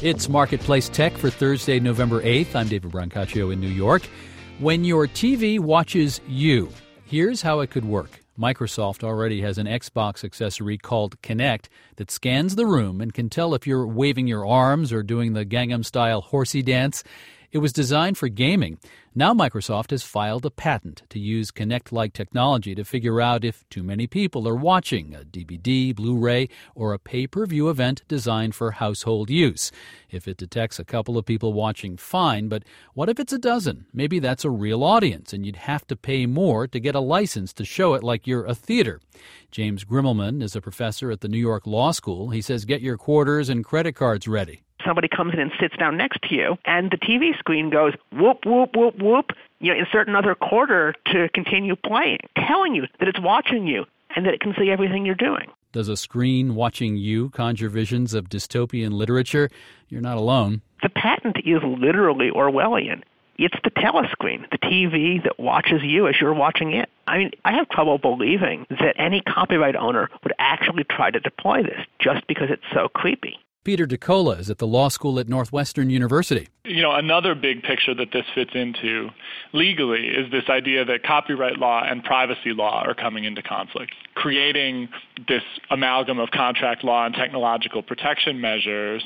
It's Marketplace Tech for Thursday, November 8th. I'm David Brancaccio in New York. When your TV watches you, here's how it could work. Microsoft already has an Xbox accessory called Kinect that scans the room and can tell if you're waving your arms or doing the Gangnam-style horsey dance. It was designed for gaming. Now Microsoft has filed a patent to use Kinect-like technology to figure out if too many people are watching a DVD, Blu-ray, or a pay-per-view event designed for household use. If it detects a couple of people watching, fine, but what if it's a dozen? Maybe that's a real audience, and you'd have to pay more to get a license to show it like you're a theater. James Grimmelman is a professor at the New York Law School. He says get your quarters and credit cards ready. Somebody comes in and sits down next to you, and the TV screen goes whoop, whoop, whoop, whoop. Insert another quarter to continue playing, telling you that it's watching you and that it can see everything you're doing. Does a screen watching you conjure visions of dystopian literature? You're not alone. The patent is literally Orwellian. It's the telescreen, the TV that watches you as you're watching it. I have trouble believing that any copyright owner would actually try to deploy this just because it's so creepy. Peter DeCola is at the law school at Northwestern University. Another big picture that this fits into legally is this idea that copyright law and privacy law are coming into conflict, creating this amalgam of contract law and technological protection measures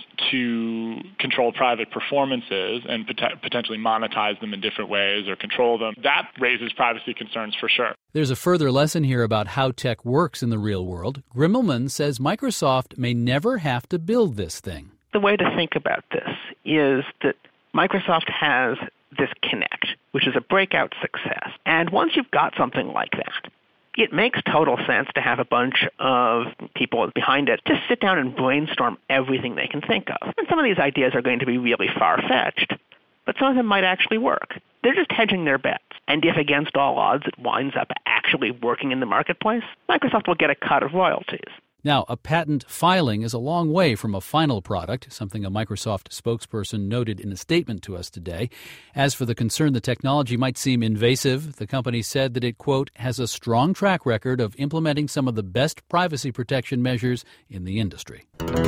to control private performances and potentially monetize them in different ways or control them. That raises privacy concerns for sure. There's a further lesson here about how tech works in the real world. Grimmelman says Microsoft may never have to build this thing. The way to think about this is that Microsoft has this Kinect, which is a breakout success. And once you've got something like that, it makes total sense to have a bunch of people behind it just sit down and brainstorm everything they can think of. And some of these ideas are going to be really far-fetched, but some of them might actually work. They're just hedging their bets. And if against all odds it winds up actually working in the marketplace, Microsoft will get a cut of royalties. Now, a patent filing is a long way from a final product, something a Microsoft spokesperson noted in a statement to us today. As for the concern the technology might seem invasive, the company said that it, quote, has a strong track record of implementing some of the best privacy protection measures in the industry.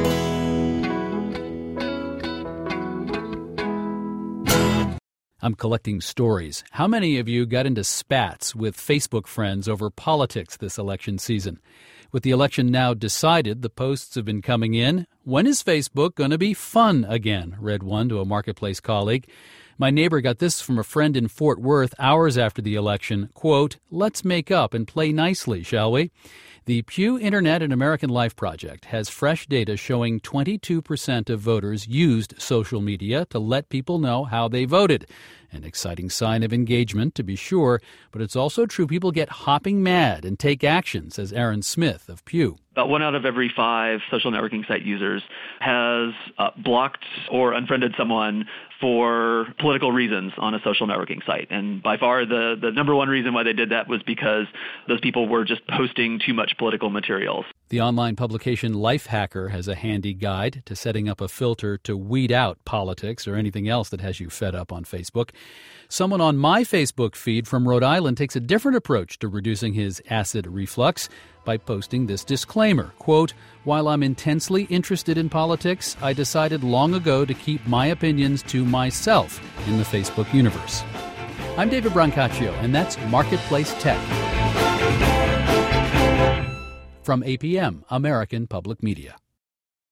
I'm collecting stories. How many of you got into spats with Facebook friends over politics this election season? With the election now decided, the posts have been coming in. When is Facebook going to be fun again? Read one to a Marketplace colleague. My neighbor got this from a friend in Fort Worth hours after the election. Quote, let's make up and play nicely, shall we? The Pew Internet and American Life Project has fresh data showing 22% of voters used social media to let people know how they voted. An exciting sign of engagement, to be sure, but it's also true people get hopping mad and take action, says Aaron Smith of Pew. About 1 out of every 5 social networking site users has blocked or unfriended someone for political reasons on a social networking site. And by far, the number one reason why they did that was because those people were just posting too much political materials. The online publication Lifehacker has a handy guide to setting up a filter to weed out politics or anything else that has you fed up on Facebook. Someone on my Facebook feed from Rhode Island takes a different approach to reducing his acid reflux by posting this disclaimer, quote, while I'm intensely interested in politics, I decided long ago to keep my opinions to myself in the Facebook universe. I'm David Brancaccio, and that's Marketplace Tech. From APM, American Public Media.